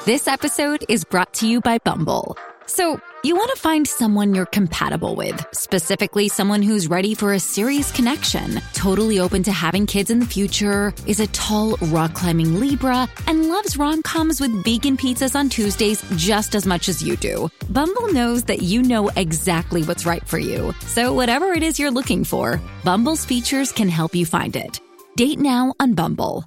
This episode is brought to you by Bumble. So, you want to find someone you're compatible with, specifically someone who's ready for a serious connection, totally open to having kids in the future, is a tall, rock-climbing Libra, and loves rom-coms with vegan pizzas on Tuesdays just as much as you do. Bumble knows that you know exactly what's right for you. So whatever it is you're looking for, Bumble's features can help you find it. Date now on Bumble.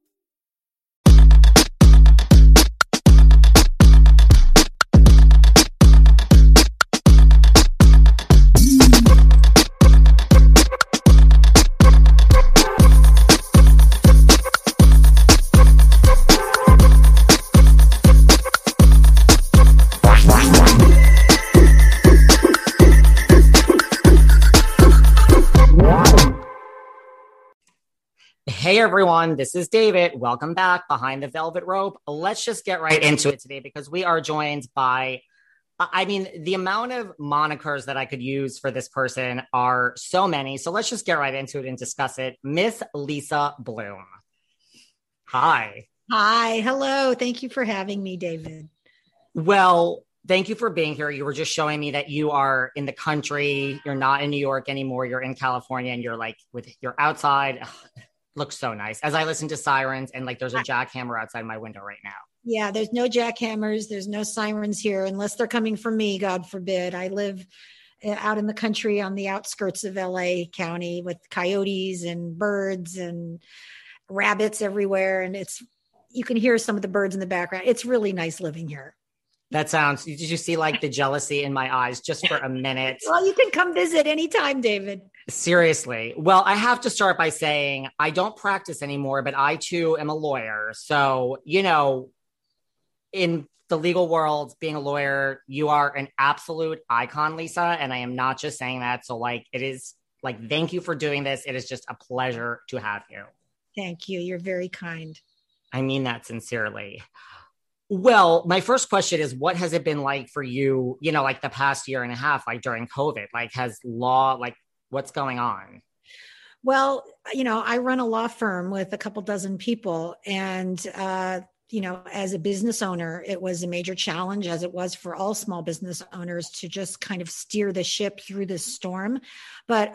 Hey everyone, this is David. Welcome back behind the velvet rope. Let's just get right into it today because we are joined by, the amount of monikers that I could use for this person are so many. So let's just get right into it and discuss it. Miss Lisa Bloom. Hi. Hi. Hello. Thank you for having me, David. Well, thank you for being here. You were just showing me that you are in the country. You're not in New York anymore. You're in California and you're outside. Ugh, looks so nice. As I listen to sirens and there's a jackhammer outside my window right now. Yeah, there's no jackhammers. There's no sirens here unless they're coming from me, God forbid. I live out in the country on the outskirts of LA County with coyotes and birds and rabbits everywhere. And you can hear some of the birds in the background. It's really nice living here. Did you see the jealousy in my eyes just for a minute? Well, you can come visit anytime, David. Seriously. Well, I have to start by saying I don't practice anymore, but I too am a lawyer. So, in the legal world, being a lawyer, you are an absolute icon, Lisa. And I am not just saying that. So thank you for doing this. It is just a pleasure to have you. Thank you. You're very kind. I mean that sincerely. Well, my first question is, what has it been like for you, the past year and a half, during COVID? Has law, what's going on? Well, I run a law firm with a couple dozen people and, as a business owner, it was a major challenge, as it was for all small business owners, to just kind of steer the ship through this storm. But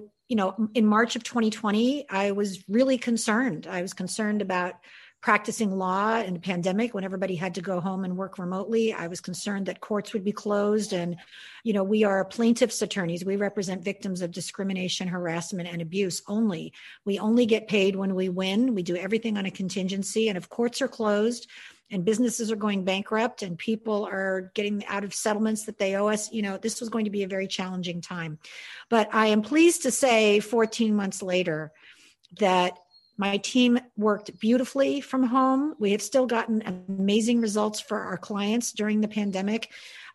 in March of 2020, I was really concerned. I was concerned about practicing law in a pandemic when everybody had to go home and work remotely. I was concerned that courts would be closed. And, we are plaintiffs' attorneys. We represent victims of discrimination, harassment, and abuse only. We only get paid when we win. We do everything on a contingency. And if courts are closed and businesses are going bankrupt and people are getting out of settlements that they owe us, this was going to be a very challenging time. But I am pleased to say 14 months later that my team worked beautifully from home. We have still gotten amazing results for our clients during the pandemic.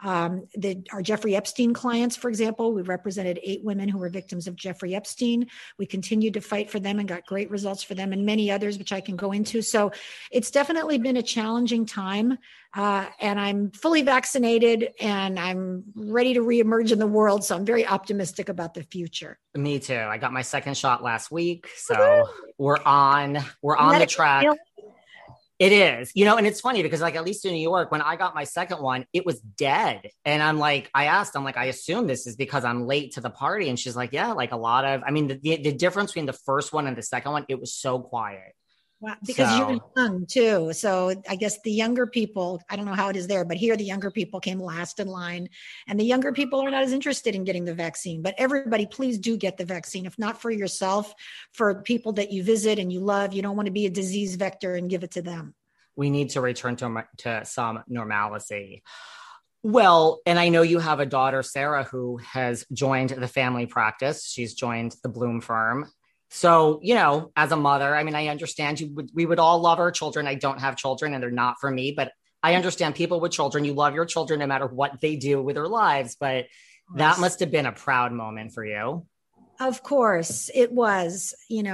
Our Jeffrey Epstein clients, for example, we represented 8 women who were victims of Jeffrey Epstein. We continued to fight for them and got great results for them, and many others, which I can go into. So it's definitely been a challenging time. And I'm fully vaccinated and I'm ready to reemerge in the world. So I'm very optimistic about the future. Me too. I got my second shot last week. So we're on the track. It is, and it's funny because at least in New York, when I got my second one, it was dead. And I asked, I assume this is because I'm late to the party. And she's like, yeah, a lot of, the difference between the first one and the second one, it was so quiet. Wow, because you're young too. So I guess the younger people, I don't know how it is there, but here the younger people came last in line and the younger people are not as interested in getting the vaccine. But everybody, please do get the vaccine. If not for yourself, for people that you visit and you love, you don't want to be a disease vector and give it to them. We need to return to some normalcy. Well, and I know you have a daughter, Sarah, who has joined the family practice. She's joined the Bloom firm. So, as a mother, I understand we would all love our children. I don't have children and they're not for me, but I understand people with children. You love your children no matter what they do with their lives, but that must have been a proud moment for you. Of course it was.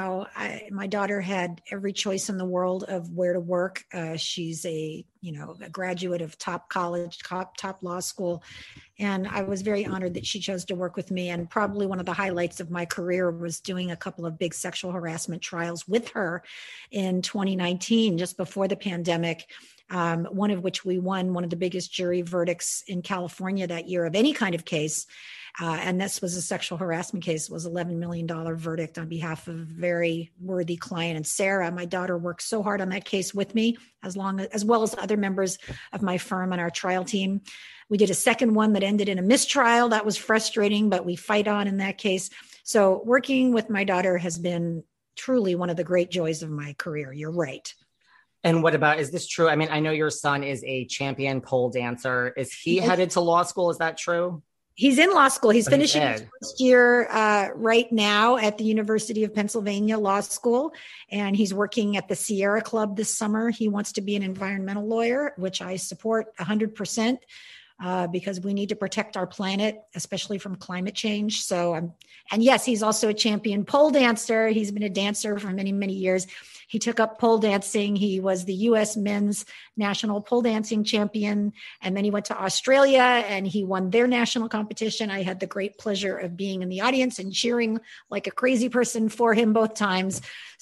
My daughter had every choice in the world of where to work. She's a graduate of top college, top law school. And I was very honored that she chose to work with me. And probably one of the highlights of my career was doing a couple of big sexual harassment trials with her in 2019, just before the pandemic. One of which we won one of the biggest jury verdicts in California that year of any kind of case. And this was a sexual harassment case. It was $11 million verdict on behalf of a very worthy client. And Sarah, my daughter, worked so hard on that case with me, as well as other members of my firm and our trial team. We did a second one that ended in a mistrial. That was frustrating, but we fight on in that case. So working with my daughter has been truly one of the great joys of my career. You're right. And what about, is this true? I mean, I know your son is a champion pole dancer. Is he headed to law school? Is that true? He's in law school. He's finishing his first year right now at the University of Pennsylvania Law School, and he's working at the Sierra Club this summer. He wants to be an environmental lawyer, which I support 100%. Because we need to protect our planet, especially from climate change. So, and yes, he's also a champion pole dancer. He's been a dancer for many, many years. He took up pole dancing. He was the U.S. men's national pole dancing champion. And then he went to Australia and he won their national competition. I had the great pleasure of being in the audience and cheering like a crazy person for him both times.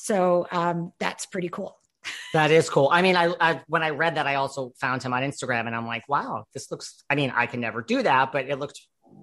So that's pretty cool. That is cool. I mean, I when I read that, I also found him on Instagram and I'm like, wow, this looks, I mean, I can never do that, but it looked,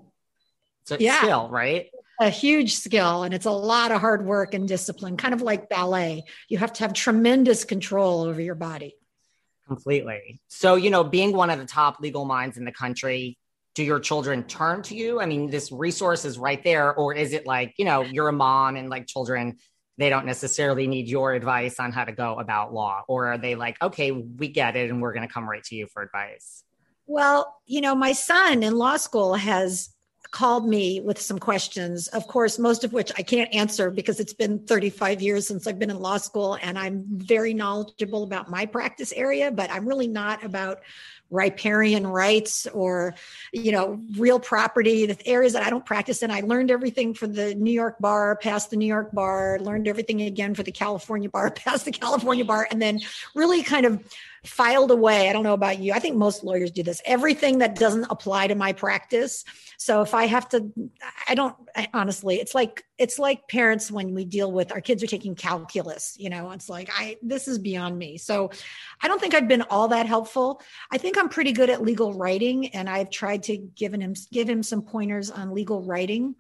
it's a skill, right? A huge skill. And it's a lot of hard work and discipline, kind of like ballet. You have to have tremendous control over your body. Completely. So, you know, being one of the top legal minds in the country, do your children turn to you? I mean, this resource is right there. Or is it like, you know, you're a mom and like children, they don't necessarily need your advice on how to go about law? Or are they like, okay, we get it, and we're going to come right to you for advice? Well, you know, my son in law school has called me with some questions, of course, most of which I can't answer because it's been 35 years since I've been in law school, and I'm very knowledgeable about my practice area, but I'm really not about riparian rights or, you know, real property, the areas that I don't practice in. I learned everything for the New York bar, passed the New York bar, learned everything again for the California bar, passed the California bar, and then really kind of filed away. I don't know about you. I think most lawyers do this. Everything that doesn't apply to my practice. So if I have to, honestly, it's like parents when we deal with our kids are taking calculus, you know, it's like, this is beyond me. So I don't think I've been all that helpful. I think I'm pretty good at legal writing, and I've tried to give him some pointers on legal writing.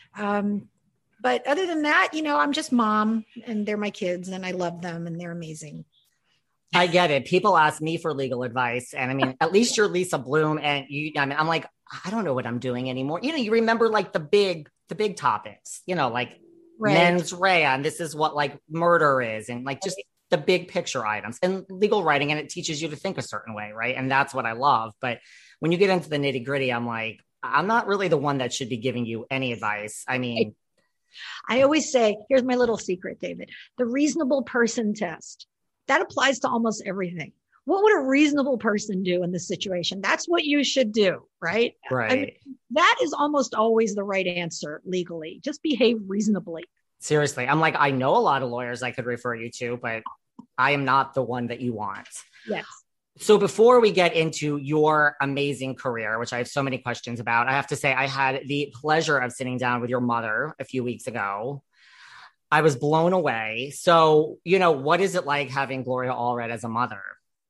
But other than that, you know, I'm just mom, and they're my kids, and I love them, and they're amazing. I get it. People ask me for legal advice. And I mean, at least you're Lisa Bloom, and I'm like, I don't know what I'm doing anymore. You know, you remember like the big topics, you know, like mens rea, and this is what like murder is, and like just the big picture items and legal writing. And it teaches you to think a certain way. Right. And that's what I love. But when you get into the nitty gritty, I'm like, I'm not really the one that should be giving you any advice. I mean, I always say, here's my little secret, David, the reasonable person test. That applies to almost everything. What would a reasonable person do in this situation? That's what you should do, right? Right. I mean, that is almost always the right answer legally. Just behave reasonably. Seriously. I'm like, I know a lot of lawyers I could refer you to, but I am not the one that you want. Yes. So before we get into your amazing career, which I have so many questions about, I have to say I had the pleasure of sitting down with your mother a few weeks ago. I was blown away. So, you know, what is it like having Gloria Allred as a mother?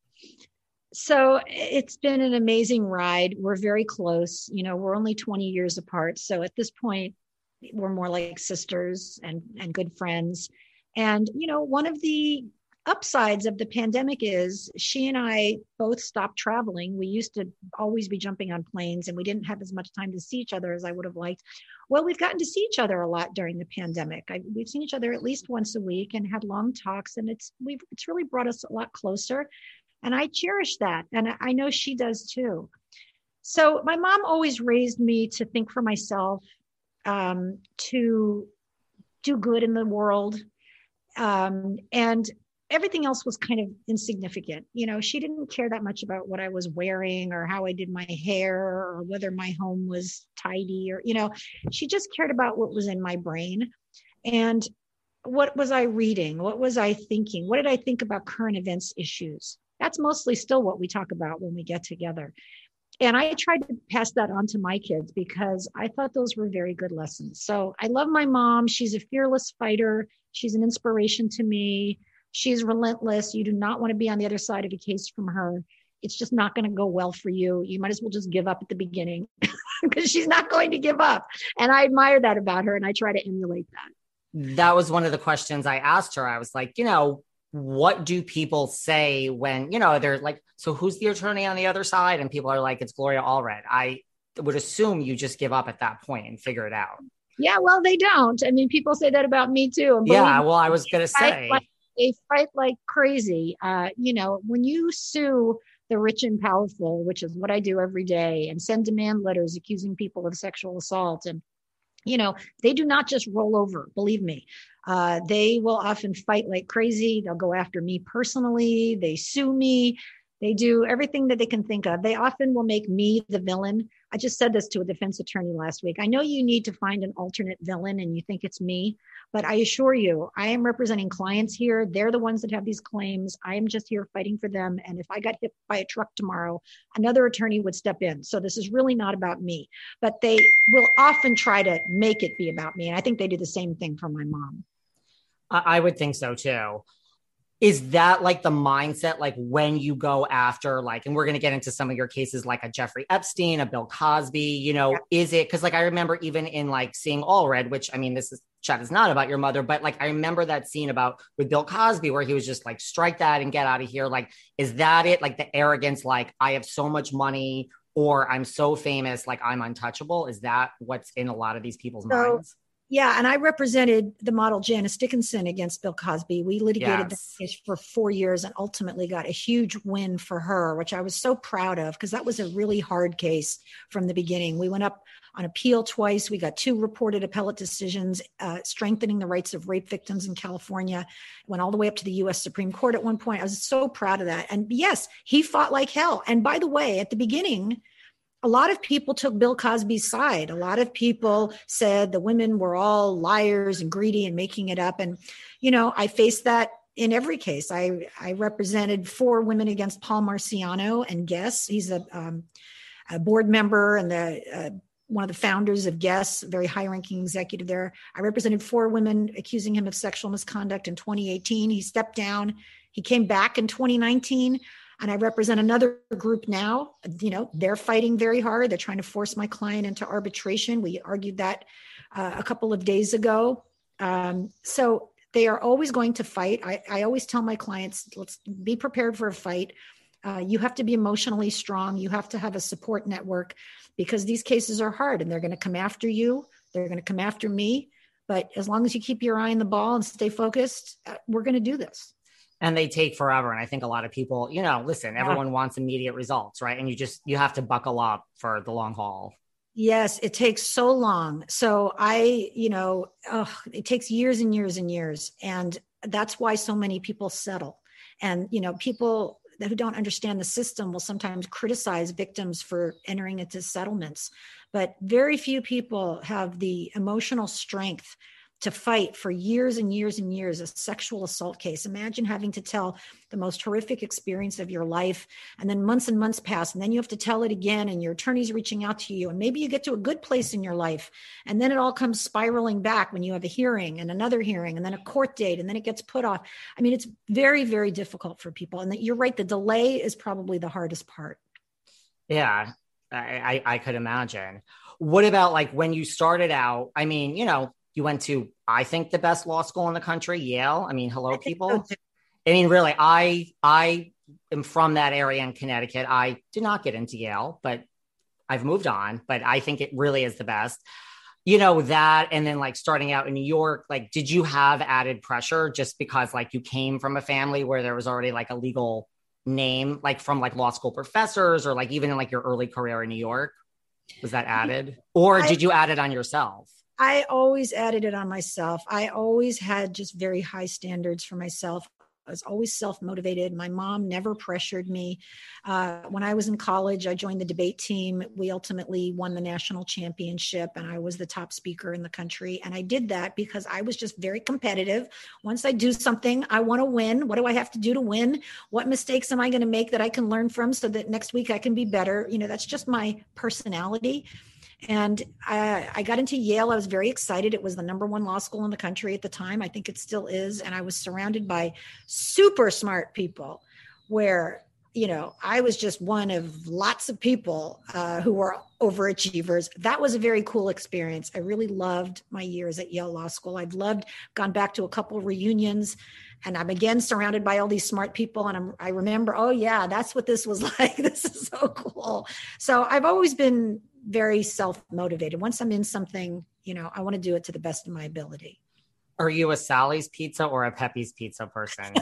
So it's been an amazing ride. We're very close. You know, we're only 20 years apart. So at this point, we're more like sisters and good friends. And, you know, one of the upsides of the pandemic is she and I both stopped traveling. We used to always be jumping on planes, and we didn't have as much time to see each other as I would have liked. Well, we've gotten to see each other a lot during the pandemic. We've seen each other at least once a week and had long talks, and it's really brought us a lot closer. And I cherish that. And I know she does too. So my mom always raised me to think for myself, to do good in the world. And everything else was kind of insignificant. You know, she didn't care that much about what I was wearing or how I did my hair or whether my home was tidy or, you know, she just cared about what was in my brain. And what was I reading? What was I thinking? What did I think about current events issues? That's mostly still what we talk about when we get together. And I tried to pass that on to my kids because I thought those were very good lessons. So I love my mom. She's a fearless fighter. She's an inspiration to me. She's relentless. You do not want to be on the other side of a case from her. It's just not going to go well for you. You might as well just give up at the beginning because she's not going to give up. And I admire that about her, and I try to emulate that. That was one of the questions I asked her. I was like, what do people say when, they're like, so who's the attorney on the other side? And people are like, it's Gloria Allred. I would assume you just give up at that point and figure it out. Yeah, well, they don't. I mean, people say that about me too. And yeah, well, I was going to say. They fight like crazy. When you sue the rich and powerful, which is what I do every day, and send demand letters accusing people of sexual assault, and they do not just roll over, believe me. They will often fight like crazy. They'll go after me personally. They sue me. They do everything that they can think of. They often will make me the villain. I just said this to a defense attorney last week. I know you need to find an alternate villain and you think it's me, but I assure you, I am representing clients here. They're the ones that have these claims. I am just here fighting for them. And if I got hit by a truck tomorrow, another attorney would step in. So this is really not about me, but they will often try to make it be about me. And I think they do the same thing for my mom. I would think so too. Is that like the mindset, like when you go after, like, and we're going to get into some of your cases, like a Jeffrey Epstein, a Bill Cosby, is it? Cause like, I remember even in like seeing Allred, which I mean, chat is not about your mother, but like, I remember that scene with Bill Cosby, where he was just like, strike that and get out of here. Like, is that it? Like the arrogance, like I have so much money or I'm so famous, like I'm untouchable. Is that what's in a lot of these people's minds? Yeah. And I represented the model Janice Dickinson against Bill Cosby. We litigated that case for 4 years and ultimately got a huge win for her, which I was so proud of because that was a really hard case from the beginning. We went up on appeal twice. We got 2 reported appellate decisions, strengthening the rights of rape victims in California. Went all the way up to the U.S. Supreme Court at one point. I was so proud of that. And yes, he fought like hell. And by the way, at the beginning, a lot of people took Bill Cosby's side. A lot of people said the women were all liars and greedy and making it up. And, I faced that in every case. I represented 4 women against Paul Marciano and Guess. He's a board member and one of the founders of Guess, a very high-ranking executive there. I represented 4 women accusing him of sexual misconduct in 2018. He stepped down. He came back in 2019. And I represent another group now. They're fighting very hard. They're trying to force my client into arbitration. We argued that a couple of days ago. So they are always going to fight. I always tell my clients, let's be prepared for a fight. You have to be emotionally strong. You have to have a support network because these cases are hard and they're going to come after you. They're going to come after me. But as long as you keep your eye on the ball and stay focused, we're going to do this. And they take forever. And I think a lot of people, listen, everyone wants immediate results, right? And you have to buckle up for the long haul. Yes, it takes so long. So it takes years and years and years. And that's why so many people settle. And, people who don't understand the system will sometimes criticize victims for entering into settlements. But very few people have the emotional strength to fight for years and years and years, a sexual assault case. Imagine having to tell the most horrific experience of your life, and then months and months pass, and then you have to tell it again, and your attorney's reaching out to you, and maybe you get to a good place in your life, and then it all comes spiraling back when you have a hearing and another hearing, and then a court date, and then it gets put off. I mean, it's very, very difficult for people. And you're right, the delay is probably the hardest part. Yeah, I could imagine. What about like when you started out? I mean, you went to, I think, the best law school in the country, Yale. I mean, hello, people. So I mean, really, I am from that area in Connecticut. I did not get into Yale, but I've moved on. But I think it really is the best. That, and then like starting out in New York, like, did you have added pressure just because like you came from a family where there was already like a legal name, like from like law school professors or like even in like your early career in New York? Was that added? Or did you add it on yourself? I always added it on myself. I always had just very high standards for myself. was always self-motivated. My mom never pressured me. When I was in college, I joined the debate team. We ultimately won the national championship, and I was the top speaker in the country. And I did that because I was just very competitive. Once I do something, I want to win. What do I have to do to win? What mistakes am I going to make that I can learn from so that next week I can be better? That's just my personality. And I got into Yale. I was very excited. It was the number one law school in the country at the time. I think it still is. And I was surrounded by super smart people where, I was just one of lots of people who were overachievers. That was a very cool experience. I really loved my years at Yale Law School. I've gone back to a couple of reunions, and I'm again surrounded by all these smart people. And I remember, oh yeah, that's what this was like. This is so cool. So I've always been very self-motivated. Once I'm in something, I want to do it to the best of my ability. Are you a Sally's Pizza or a Pepe's Pizza person?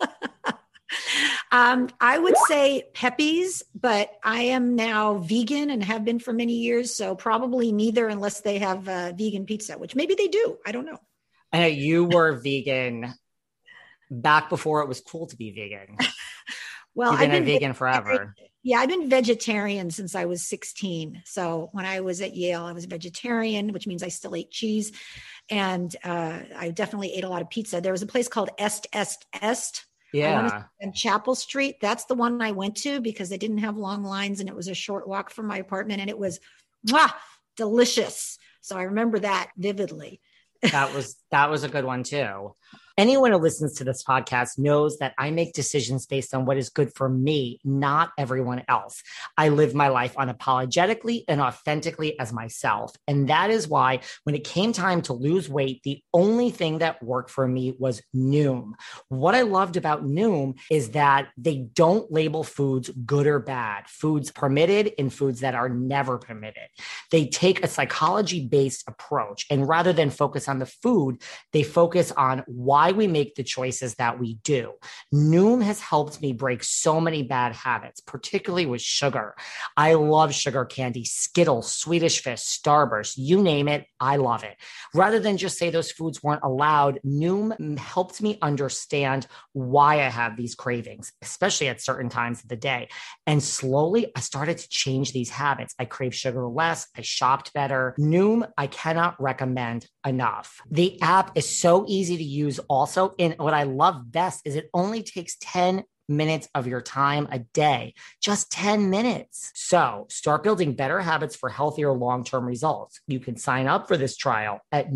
I would say Pepe's, but I am now vegan and have been for many years. So probably neither, unless they have vegan pizza, which maybe they do. I don't know. I know you were vegan back before it was cool to be vegan. Well, You've been a vegan forever. Yeah, I've been vegetarian since I was 16. So when I was at Yale, I was vegetarian, which means I still ate cheese. And I definitely ate a lot of pizza. There was a place called Est. Yeah. On Chapel Street. That's the one I went to because they didn't have long lines and it was a short walk from my apartment, and it was delicious. So I remember that vividly. That was a good one too. Anyone who listens to this podcast knows that I make decisions based on what is good for me, not everyone else. I live my life unapologetically and authentically as myself. And that is why when it came time to lose weight, the only thing that worked for me was Noom. What I loved about Noom is that they don't label foods good or bad, foods permitted and foods that are never permitted. They take a psychology-based approach, and rather than focus on the food, they focus on why we make the choices that we do. Noom has helped me break so many bad habits, particularly with sugar. I love sugar candy, Skittles, Swedish Fish, Starburst, you name it, I love it. Rather than just say those foods weren't allowed, Noom helped me understand why I have these cravings, especially at certain times of the day. And slowly, I started to change these habits. I crave sugar less. I shopped better. Noom, I cannot recommend enough. The app is so easy to use also. And what I love best is it only takes 10 minutes of your time a day, just 10 minutes. So start building better habits for healthier long-term results. You can sign up for this trial at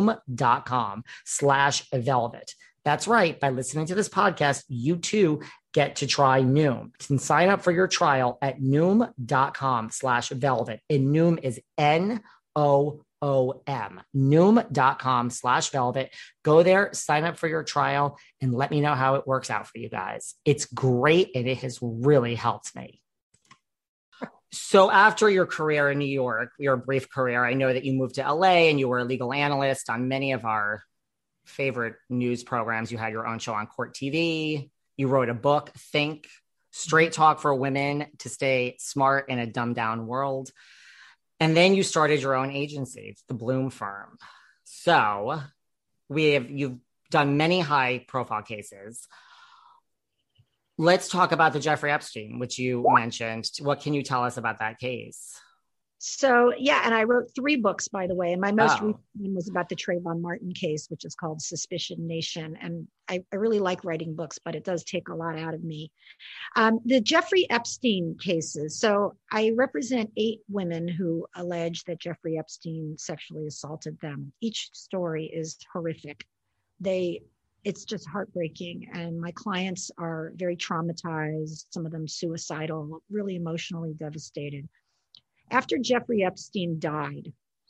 Noom.com/velvet. That's right. By listening to this podcast, you too get to try Noom. You can sign up for your trial at Noom.com/velvet. And Noom is Noom. Noom.com/velvet. Go there, sign up for your trial, and let me know how it works out for you guys. It's great, and it has really helped me. So after your career in New York, your brief career, I know that you moved to LA and you were a legal analyst on many of our favorite news programs. You had your own show on Court TV. You wrote a book, Think, Straight Talk for Women to Stay Smart in a Dumbed Down World. And then you started your own agency, it's the Bloom Firm. So you've done many high profile cases. Let's talk about the Jeffrey Epstein, which you mentioned. What can you tell us about that case? So, yeah, and I wrote 3 books, by the way, and my most recent one was about the Trayvon Martin case, which is called Suspicion Nation. And I really like writing books, but it does take a lot out of me. The Jeffrey Epstein cases. So I represent 8 women who allege that Jeffrey Epstein sexually assaulted them. Each story is horrific. It's just heartbreaking. And my clients are very traumatized, some of them suicidal, really emotionally devastated. After Jeffrey Epstein died,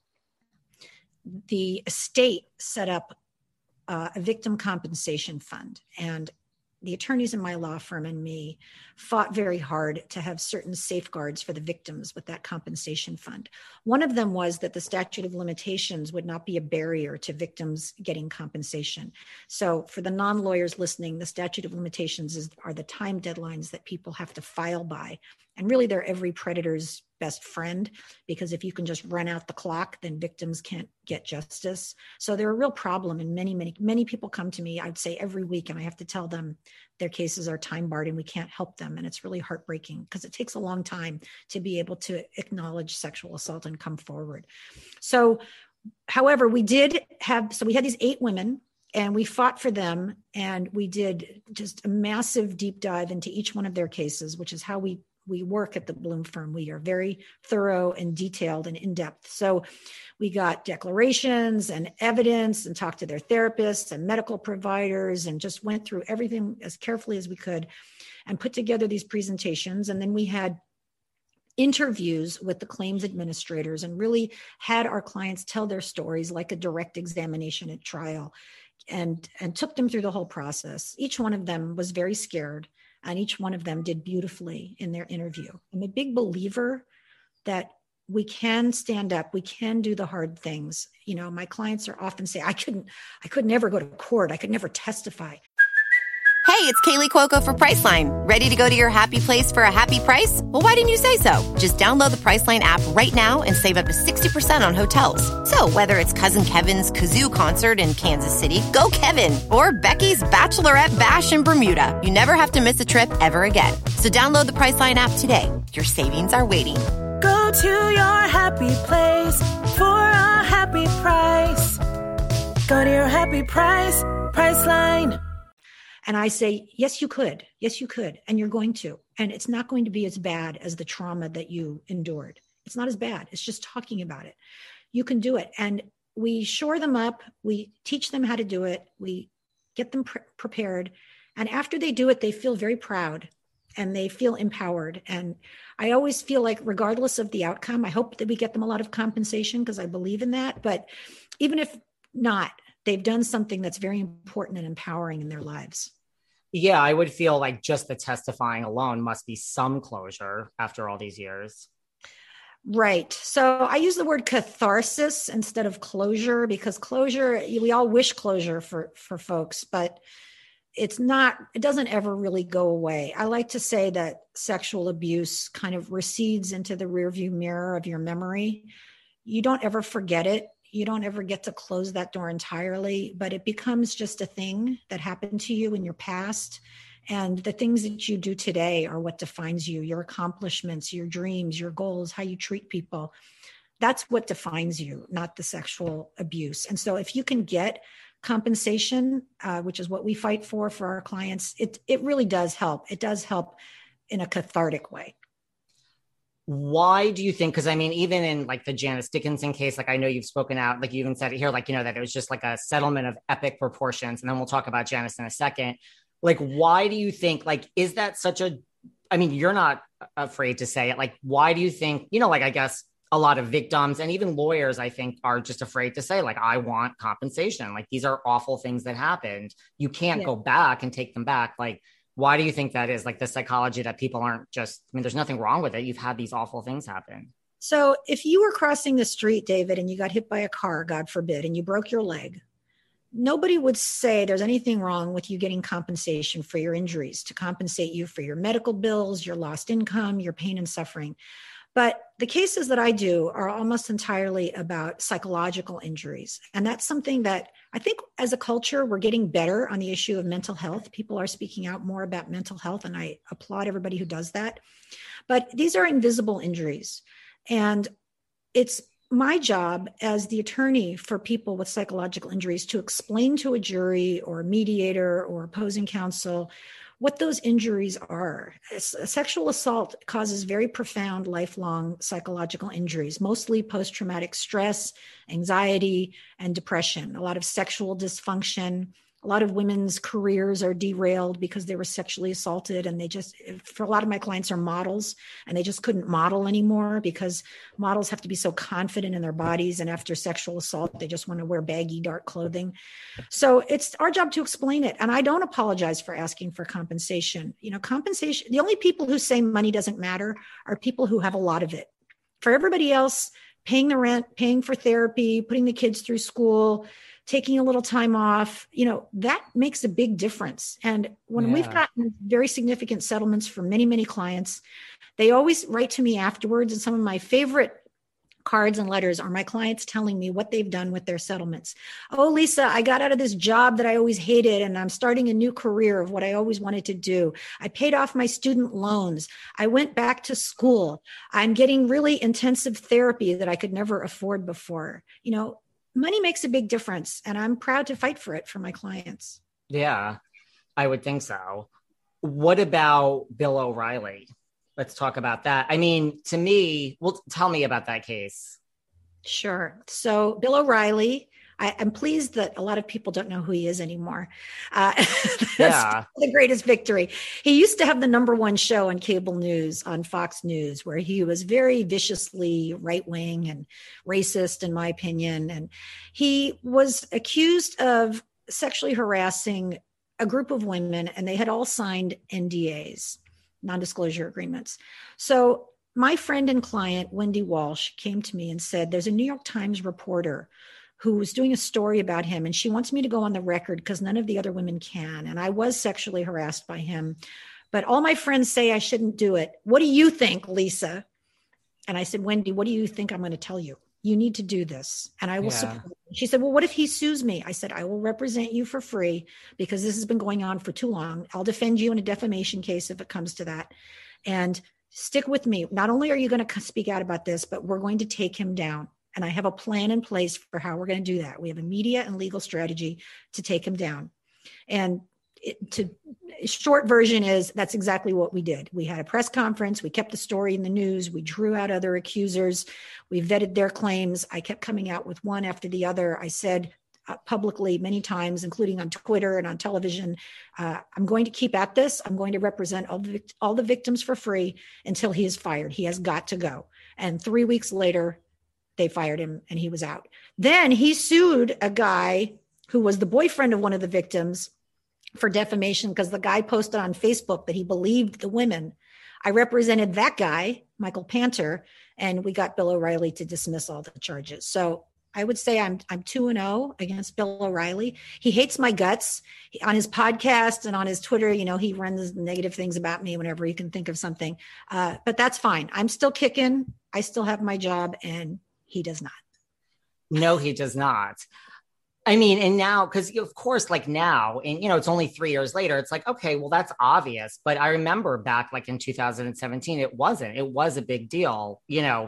the estate set up a victim compensation fund, and the attorneys in my law firm and me fought very hard to have certain safeguards for the victims with that compensation fund. One of them was that the statute of limitations would not be a barrier to victims getting compensation. So for the non-lawyers listening, the statute of limitations are the time deadlines that people have to file by. And really, they're every predator's best friend, because if you can just run out the clock, then victims can't get justice. So they're a real problem. And many people come to me, I'd say every week, and I have to tell them their cases are time barred and we can't help them. And it's really heartbreaking because it takes a long time to be able to acknowledge sexual assault and come forward. So, however, we had these 8 women, and we fought for them, and we did just a massive deep dive into each one of their cases, which is how we work at the Bloom firm. We are very thorough and detailed and in-depth. So we got declarations and evidence and talked to their therapists and medical providers and just went through everything as carefully as we could and put together these presentations. And then we had interviews with the claims administrators and really had our clients tell their stories like a direct examination at trial, and took them through the whole process. Each one of them was very scared, and each one of them did beautifully in their interview. I'm a big believer that we can stand up, we can do the hard things. You know, my clients are often say, I could never go to court, I could never testify. Hey, it's Kaylee Cuoco for Priceline. Ready to go to your happy place for a happy price? Well, why didn't you say so? Just download the Priceline app right now and save up to 60% on hotels. So whether it's Cousin Kevin's Kazoo Concert in Kansas City, go Kevin, or Becky's Bachelorette Bash in Bermuda, you never have to miss a trip ever again. So download the Priceline app today. Your savings are waiting. Go to your happy place for a happy price. Go to your happy price, Priceline. And I say, yes, you could. Yes, you could. And you're going to. And it's not going to be as bad as the trauma that you endured. It's not as bad. It's just talking about it. You can do it. And we shore them up. We teach them how to do it. We get them prepared. And after they do it, they feel very proud and they feel empowered. And I always feel like regardless of the outcome, I hope that we get them a lot of compensation because I believe in that. But even if not, they've done something that's very important and empowering in their lives. Yeah, I would feel like just the testifying alone must be some closure after all these years. Right. So I use the word catharsis instead of closure, because closure, we all wish closure for folks, but it doesn't ever really go away. I like to say that sexual abuse kind of recedes into the rearview mirror of your memory. You don't ever forget it. You don't ever get to close that door entirely, but it becomes just a thing that happened to you in your past. And the things that you do today are what defines you, your accomplishments, your dreams, your goals, how you treat people. That's what defines you, not the sexual abuse. And so if you can get compensation, which is what we fight for our clients, it really does help. It does help in a cathartic way. Why do you think, because I mean, even in like the Janice Dickinson case, like I know you've spoken out, like you even said it here, like, you know, that it was just like a settlement of epic proportions. And then we'll talk about Janice in a second. Like, why do you think, like, is that such a, I mean, you're not afraid to say it. Like, why do you think, you know, like, I guess a lot of victims and even lawyers, I think, are just afraid to say, like, I want compensation. Like, these are awful things that happened. You can't go back and take them back. Like, why do you think that is? Like the psychology that people aren't just, I mean, there's nothing wrong with it. You've had these awful things happen. So if you were crossing the street, David, and you got hit by a car, God forbid, and you broke your leg, nobody would say there's anything wrong with you getting compensation for your injuries, to compensate you for your medical bills, your lost income, your pain and suffering. But the cases that I do are almost entirely about psychological injuries. And that's something that I think as a culture, we're getting better on the issue of mental health. People are speaking out more about mental health, and I applaud everybody who does that. But these are invisible injuries. And it's my job as the attorney for people with psychological injuries to explain to a jury or a mediator or opposing counsel what those injuries are. Sexual assault causes very profound, lifelong psychological injuries, mostly post-traumatic stress, anxiety, and depression, a lot of sexual dysfunction. A lot of women's careers are derailed because they were sexually assaulted, and they just, for a lot of my clients are models, and they just couldn't model anymore because models have to be so confident in their bodies. And after sexual assault, they just want to wear baggy, dark clothing. So it's our job to explain it. And I don't apologize for asking for compensation. You know, compensation, the only people who say money doesn't matter are people who have a lot of it. For everybody else, paying the rent, paying for therapy, putting the kids through school, taking a little time off, that makes a big difference. And when we've gotten very significant settlements for many, many clients, they always write to me afterwards. And some of my favorite cards and letters are my clients telling me what they've done with their settlements. Oh, Lisa, I got out of this job that I always hated, and I'm starting a new career of what I always wanted to do. I paid off my student loans. I went back to school. I'm getting really intensive therapy that I could never afford before. Money makes a big difference, and I'm proud to fight for it for my clients. Yeah, I would think so. What about Bill O'Reilly? Let's talk about that. I mean, to me, tell me about that case. Sure. So Bill O'Reilly, I'm pleased that a lot of people don't know who he is anymore. That's the greatest victory. He used to have the #1 show on cable news on Fox News, where he was very viciously right-wing and racist, in my opinion. And he was accused of sexually harassing a group of women, and they had all signed NDAs, non-disclosure agreements. So my friend and client, Wendy Walsh, came to me and said, there's a New York Times reporter who was doing a story about him, and she wants me to go on the record because none of the other women can. And I was sexually harassed by him, but all my friends say I shouldn't do it. What do you think, Lisa? And I said, Wendy, what do you think I'm going to tell you? You need to do this, and I will support you. She said, well, what if he sues me? I said, I will represent you for free because this has been going on for too long. I'll defend you in a defamation case if it comes to that. And stick with me. Not only are you going to speak out about this, but we're going to take him down. And I have a plan in place for how we're going to do that. We have a media and legal strategy to take him down. And short version is that's exactly what we did. We had a press conference. We kept the story in the news. We drew out other accusers. We vetted their claims. I kept coming out with one after the other. I said publicly many times, including on Twitter and on television, I'm going to keep at this. I'm going to represent all the victims for free until he is fired. He has got to go. And 3 weeks later, they fired him and he was out. Then he sued a guy who was the boyfriend of one of the victims for defamation because the guy posted on Facebook that he believed the women. I represented that guy, Michael Panter, and we got Bill O'Reilly to dismiss all the charges. So I would say I'm 2-0 against Bill O'Reilly. He hates my guts. On his podcast and on his Twitter, he runs negative things about me whenever he can think of something. But that's fine. I'm still kicking. I still have my job, and he does not. No, he does not. I mean, and now, because of course, like now, and it's only 3 years later, it's like, okay, well, that's obvious. But I remember back like in 2017, it wasn't. It was a big deal,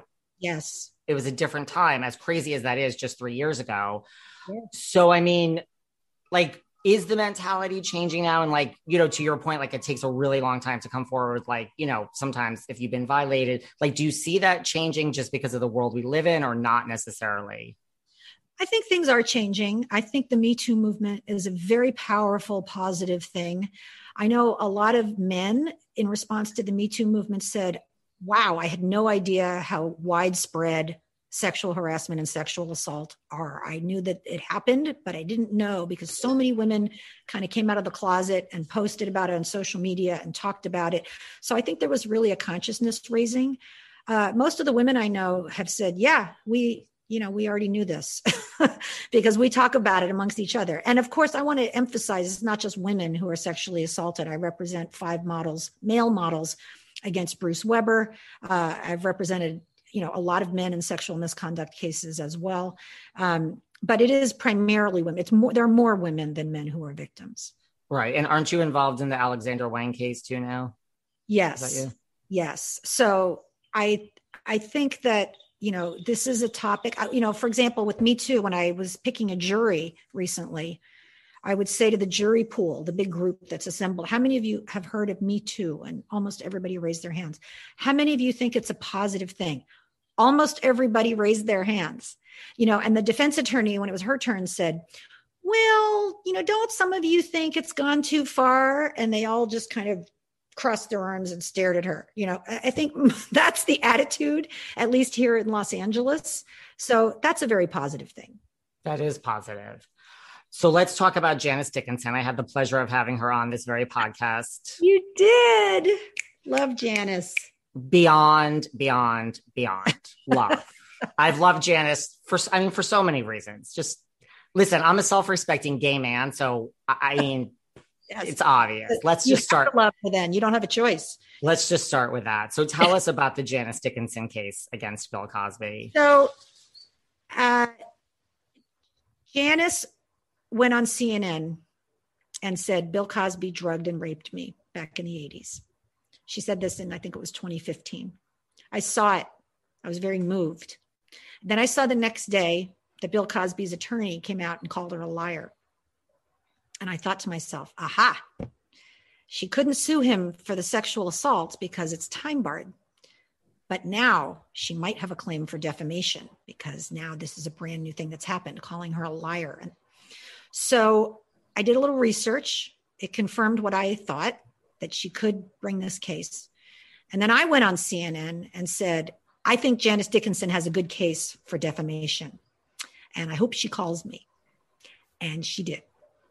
Yes. It was a different time, as crazy as that is, just 3 years ago. Yeah. So, I mean, like, is the mentality changing now? And like, to your point, like it takes a really long time to come forward. Like, sometimes if you've been violated, like, do you see that changing just because of the world we live in or not necessarily? I think things are changing. I think the Me Too movement is a very powerful, positive thing. I know a lot of men in response to the Me Too movement said, wow, I had no idea how widespread sexual harassment and sexual assault are. I knew that it happened, but I didn't know because so many women kind of came out of the closet and posted about it on social media and talked about it. So I think there was really a consciousness raising. Most of the women I know have said, yeah, we already knew this because we talk about it amongst each other. And of course, I want to emphasize it's not just women who are sexually assaulted. I represent 5 models, male models against Bruce Weber. I've represented, a lot of men in sexual misconduct cases as well. But it is primarily women. There are more women than men who are victims. Right. And aren't you involved in the Alexander Wang case too now? Yes. Is that you? Yes. So I think that, this is a topic, for example, with Me Too, when I was picking a jury recently, I would say to the jury pool, the big group that's assembled, how many of you have heard of Me Too? And almost everybody raised their hands. How many of you think it's a positive thing? Almost everybody raised their hands, and the defense attorney, when it was her turn, said, well, don't some of you think it's gone too far? And they all just kind of crossed their arms and stared at her. I think that's the attitude, at least here in Los Angeles. So that's a very positive thing. That is positive. So let's talk about Janice Dickinson. I had the pleasure of having her on this very podcast. You did. Love Janice. Beyond love. I've loved Janice for so many reasons. Just Listen, I'm a self-respecting gay man, so I mean, Yes. it's obvious. Let's You just start. have to love her then. You don't have a choice. Let's just start with that. So tell us about the Janice Dickinson case against Bill Cosby. So Janice went on CNN and said, Bill Cosby drugged and raped me back in the 80s. She said this in, I think it was 2015. I saw it. I was very moved. Then I saw the next day that Bill Cosby's attorney came out and called her a liar. And I thought to myself, aha, she couldn't sue him for the sexual assault because it's time barred. But now she might have a claim for defamation because now this is a brand new thing that's happened, calling her a liar. And so I did a little research. It confirmed what I thought, that she could bring this case. And then I went on CNN and said, I think Janice Dickinson has a good case for defamation. And I hope she calls me. And she did.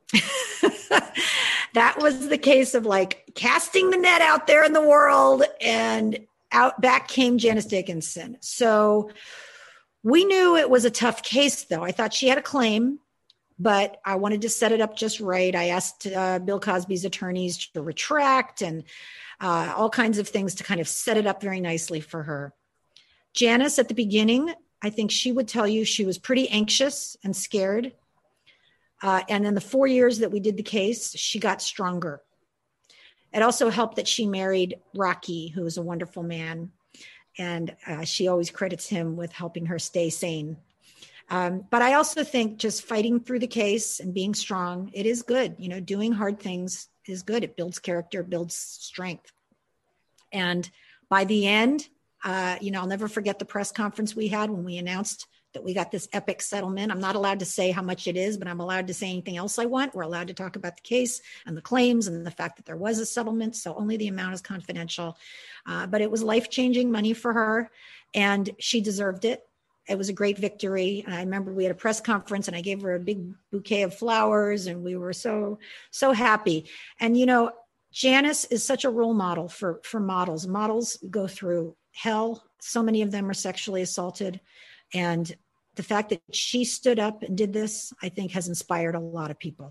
That was the case of like casting the net out there in the world, and out back came Janice Dickinson. So we knew it was a tough case, though. I thought she had a claim, but I wanted to set it up just right. I asked Bill Cosby's attorneys to retract and all kinds of things to kind of set it up very nicely for her. Janice, at the beginning, I think she would tell you she was pretty anxious and scared. And in the 4 years that we did the case, she got stronger. It also helped that she married Rocky, who is a wonderful man. And she always credits him with helping her stay sane. But I also think just fighting through the case and being strong, it is good. You know, doing hard things is good. It builds character, builds strength. And by the end, I'll never forget the press conference we had when we announced that we got this epic settlement. I'm not allowed to say how much it is, but I'm allowed to say anything else I want. We're allowed to talk about the case and the claims and the fact that there was a settlement. So only the amount is confidential. But it was life-changing money for her, and she deserved it. It was a great victory. And I remember we had a press conference and I gave her a big bouquet of flowers, and we were so, so happy. And, Janice is such a role model for models. Models go through hell. So many of them are sexually assaulted. And the fact that she stood up and did this, I think, has inspired a lot of people.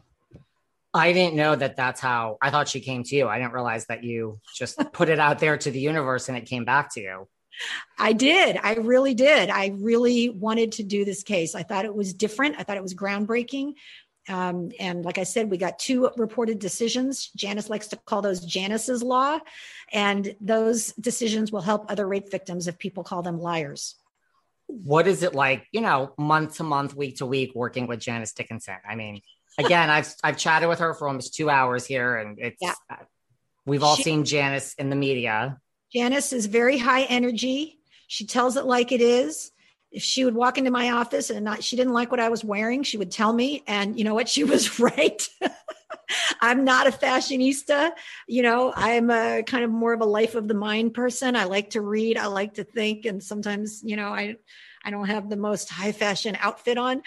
I didn't know that that's how, I thought she came to you. I didn't realize that you just put it out there to the universe and it came back to you. I did. I really did. I really wanted to do this case. I thought it was different. I thought it was groundbreaking. And like I said, we got 2 reported decisions. Janice likes to call those Janice's Law. And those decisions will help other rape victims if people call them liars. What is it like, month to month, week to week, working with Janice Dickinson? I mean, again, I've chatted with her for almost 2 hours here, and we've all seen Janice in the media. Janice is very high energy. She tells it like it is. If she would walk into my office and she didn't like what I was wearing, she would tell me. And you know what? She was right. I'm not a fashionista. I'm a kind of more of a life of the mind person. I like to read. I like to think. And sometimes, I don't have the most high fashion outfit on.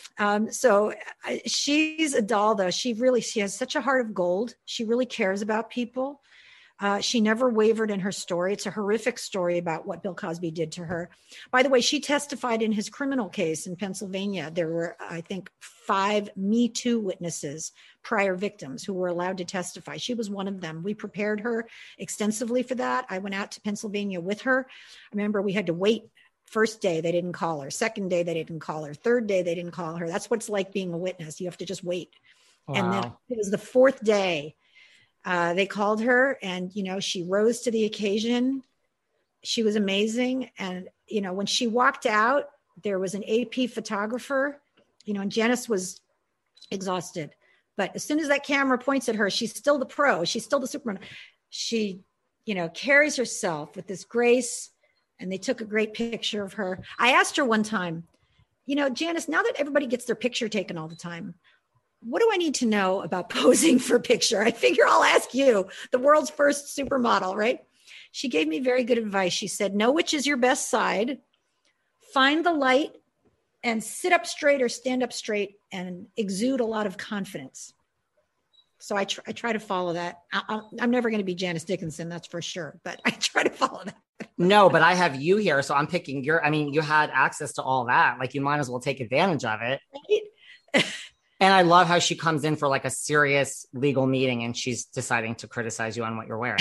She's a doll, though. She has such a heart of gold. She really cares about people. She never wavered in her story. It's a horrific story about what Bill Cosby did to her. By the way, she testified in his criminal case in Pennsylvania. There were, I think, 5 Me Too witnesses, prior victims, who were allowed to testify. She was one of them. We prepared her extensively for that. I went out to Pennsylvania with her. I remember we had to wait. First day, they didn't call her. Second day, they didn't call her. Third day, they didn't call her. That's what it's like being a witness. You have to just wait. Wow. And then it was the 4th day. They called her, and, she rose to the occasion. She was amazing. And, when she walked out, there was an AP photographer, and Janice was exhausted. But as soon as that camera points at her, she's still the pro. She's still the Superman. She, carries herself with this grace, and they took a great picture of her. I asked her one time, Janice, now that everybody gets their picture taken all the time, what do I need to know about posing for a picture? I figure I'll ask you, the world's first supermodel, right? She gave me very good advice. She said, know which is your best side, find the light, and sit up straight or stand up straight and exude a lot of confidence. So I try to follow that. I'm never going to be Janice Dickinson, that's for sure, but I try to follow that. No, but I have you here, so I'm picking you had access to all that. Like, you might as well take advantage of it. Right? And I love how she comes in for like a serious legal meeting and she's deciding to criticize you on what you're wearing.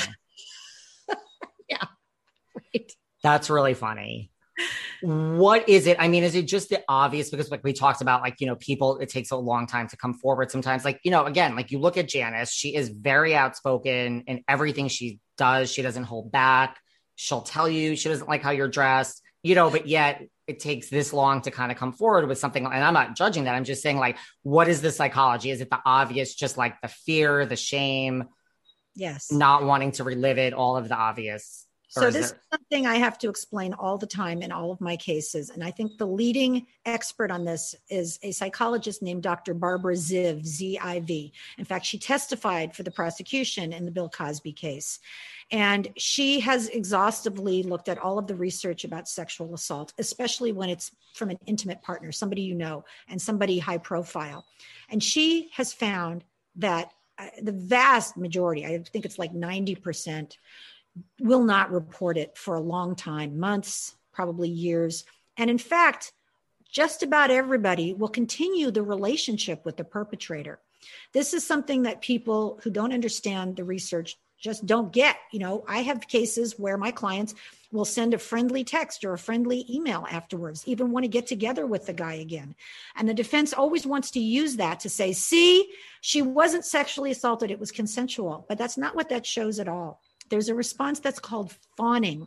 Yeah. Right. That's really funny. What is it? I mean, is it just the obvious? Because like we talked about, like, you know, people, it takes a long time to come forward sometimes. Like, you know, again, like you look at Janice, she is very outspoken in everything she does. She doesn't hold back. She'll tell you she doesn't like how you're dressed, you know, but yet it takes this long to kind of come forward with something. And I'm not judging that. I'm just saying, like, what is the psychology? Is it the obvious, just like the fear, the shame? Yes. Not wanting to relive it, all of the obvious. So this is something I have to explain all the time in all of my cases. And I think the leading expert on this is a psychologist named Dr. Barbara Ziv, Z-I-V. In fact, she testified for the prosecution in the Bill Cosby case. And she has exhaustively looked at all of the research about sexual assault, especially when it's from an intimate partner, somebody you know, and somebody high profile. And she has found that the vast majority, I think it's like 90%, will not report it for a long time, months, probably years. And in fact, just about everybody will continue the relationship with the perpetrator. This is something that people who don't understand the research just don't get. You know, I have cases where my clients will send a friendly text or a friendly email afterwards, even want to get together with the guy again. And the defense always wants to use that to say, see, she wasn't sexually assaulted, it was consensual. But that's not what that shows at all. There's a response that's called fawning.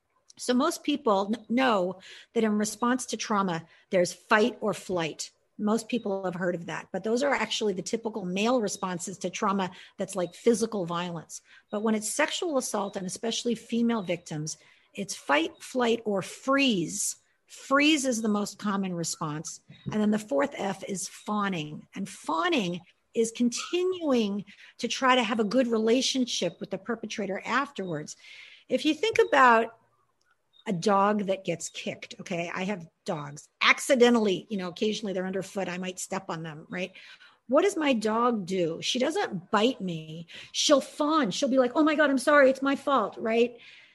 So most people know that in response to trauma, there's fight or flight. Most people have heard of that, but those are actually the typical male responses to trauma that's like physical violence. But when it's sexual assault, and especially female victims, it's fight, flight, or freeze. Freeze is the most common response. And then the fourth F is fawning. And fawning is continuing to try to have a good relationship with the perpetrator afterwards. If you think about a dog that gets kicked, okay, I have dogs, accidentally, you know, occasionally they're underfoot, I might step on them, right? What does my dog do? She doesn't bite me. She'll fawn. She'll be like, oh my God, I'm sorry, it's my fault, right?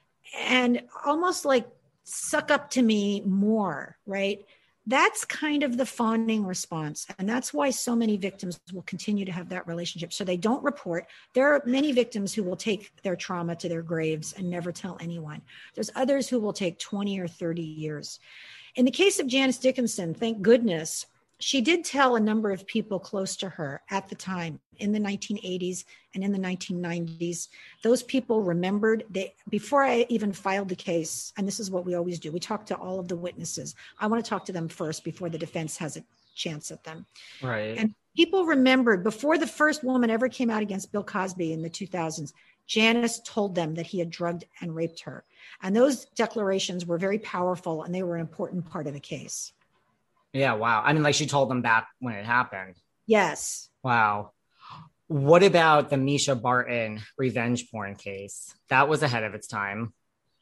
And almost like suck up to me more, right? That's kind of the fawning response. And that's why so many victims will continue to have that relationship. So they don't report. There are many victims who will take their trauma to their graves and never tell anyone. There's others who will take 20 or 30 years. In the case of Janice Dickinson, thank goodness, she did tell a number of people close to her at the time in the 1980s and in the 1990s. Those people remembered. Before I even filed the case, and this is what we always do, we talk to all of the witnesses. I want to talk to them first before the defense has a chance at them. Right. And people remembered before the first woman ever came out against Bill Cosby in the 2000s, Janice told them that he had drugged and raped her. And those declarations were very powerful and they were an important part of the case. Yeah, wow. I mean, like she told them back when it happened. Yes. Wow. What about the Misha Barton revenge porn case? That was ahead of its time.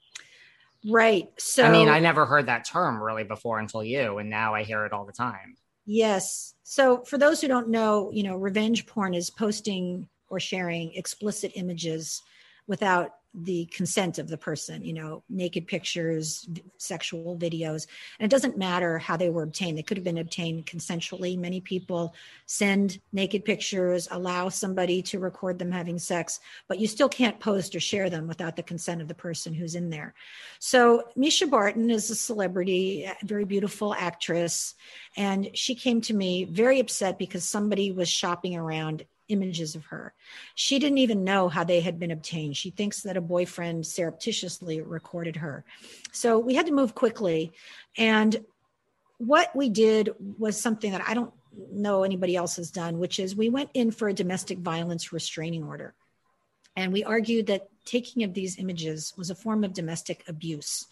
Right. So, I mean, I never heard that term really before until you, and now I hear it all the time. Yes. So for those who don't know, you know, revenge porn is posting or sharing explicit images without the consent of the person, you know, naked pictures, sexual videos. And it doesn't matter how they were obtained. They could have been obtained consensually. Many people send naked pictures, allow somebody to record them having sex, but you still can't post or share them without the consent of the person who's in there. So Misha Barton is a celebrity, a very beautiful actress. And she came to me very upset because somebody was shopping around images of her. She didn't even know how they had been obtained. She thinks that a boyfriend surreptitiously recorded her. So we had to move quickly. And what we did was something that I don't know anybody else has done, which is we went in for a domestic violence restraining order. And we argued that taking of these images was a form of domestic abuse.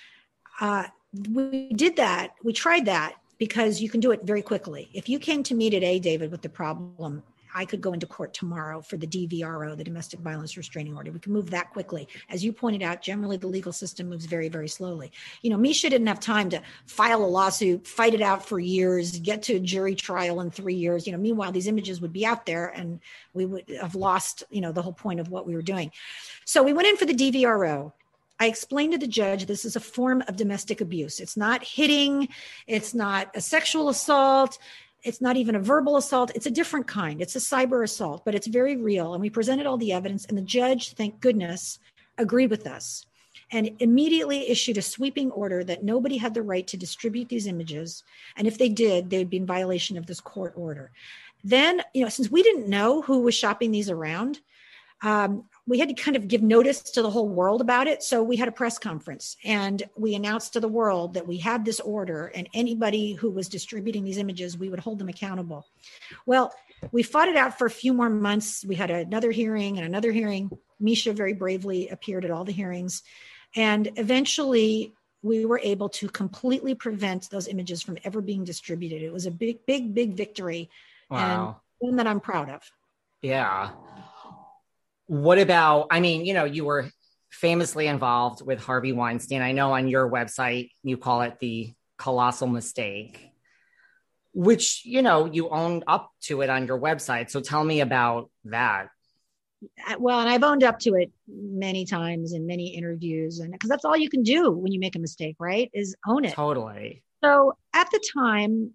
We did that. We tried that because you can do it very quickly. If you came to me today, David, with the problem, I could go into court tomorrow for the DVRO, the domestic violence restraining order. We can move that quickly. As you pointed out, generally the legal system moves very, very slowly. You know, Misha didn't have time to file a lawsuit, fight it out for years, get to a jury trial in 3 years. You know, meanwhile, these images would be out there and we would have lost, you know, the whole point of what we were doing. So we went in for the DVRO. I explained to the judge, this is a form of domestic abuse. It's not hitting. It's not a sexual assault. It's not even a verbal assault. It's a different kind. It's a cyber assault, but it's very real. And we presented all the evidence, and the judge, thank goodness, agreed with us and immediately issued a sweeping order that nobody had the right to distribute these images. And if they did, they'd be in violation of this court order. Then, since we didn't know who was shopping these around, we had to kind of give notice to the whole world about it. So we had a press conference and we announced to the world that we had this order, and anybody who was distributing these images, we would hold them accountable. Well, we fought it out for a few more months. We had another hearing and another hearing. Misha very bravely appeared at all the hearings. And eventually we were able to completely prevent those images from ever being distributed. It was a big, big, big victory. Wow. And one that I'm proud of. Yeah. What about, you were famously involved with Harvey Weinstein. I know on your website, you call it the colossal mistake, which, you owned up to it on your website. So tell me about that. Well, and I've owned up to it many times in many interviews, and because that's all you can do when you make a mistake, right? Is own it. Totally. So at the time,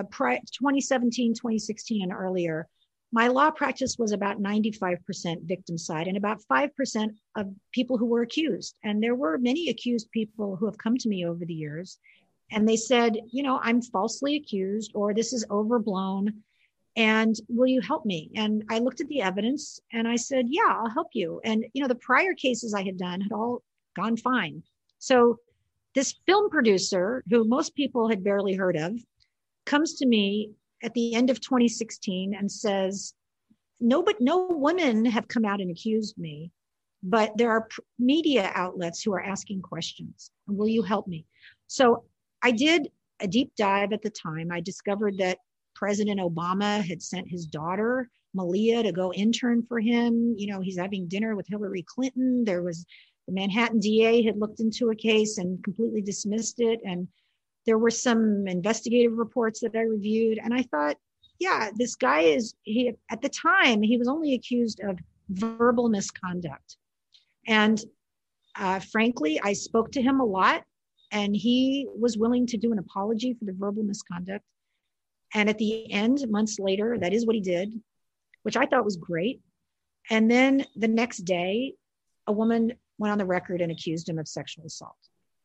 2017, 2016 and earlier, my law practice was about 95% victim side and about 5% of people who were accused. And there were many accused people who have come to me over the years, and they said, I'm falsely accused, or this is overblown, and will you help me? And I looked at the evidence and I said, yeah, I'll help you. And, the prior cases I had done had all gone fine. So this film producer, who most people had barely heard of, comes to me at the end of 2016 and says, no women have come out and accused me, but there are media outlets who are asking questions. Will you help me? So I did a deep dive at the time. I discovered that President Obama had sent his daughter, Malia, to go intern for him. He's having dinner with Hillary Clinton. There was the Manhattan DA had looked into a case and completely dismissed it. And there were some investigative reports that I reviewed. And I thought, yeah, this guy at the time, he was only accused of verbal misconduct. And frankly, I spoke to him a lot, and he was willing to do an apology for the verbal misconduct. And at the end, months later, that is what he did, which I thought was great. And then the next day, a woman went on the record and accused him of sexual assault.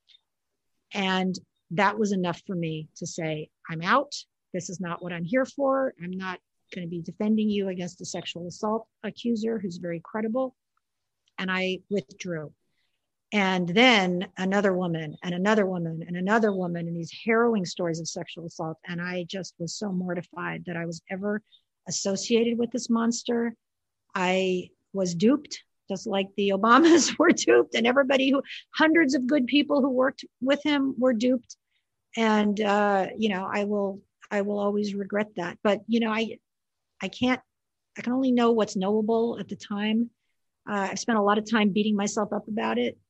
And that was enough for me to say, I'm out. This is not what I'm here for. I'm not going to be defending you against a sexual assault accuser who's very credible. And I withdrew. And then another woman and another woman and another woman, and these harrowing stories of sexual assault. And I just was so mortified that I was ever associated with this monster. I was duped, just like the Obamas were duped, and hundreds of good people who worked with him were duped. And, I will always regret that. But, I can only know what's knowable at the time. I've spent a lot of time beating myself up about it.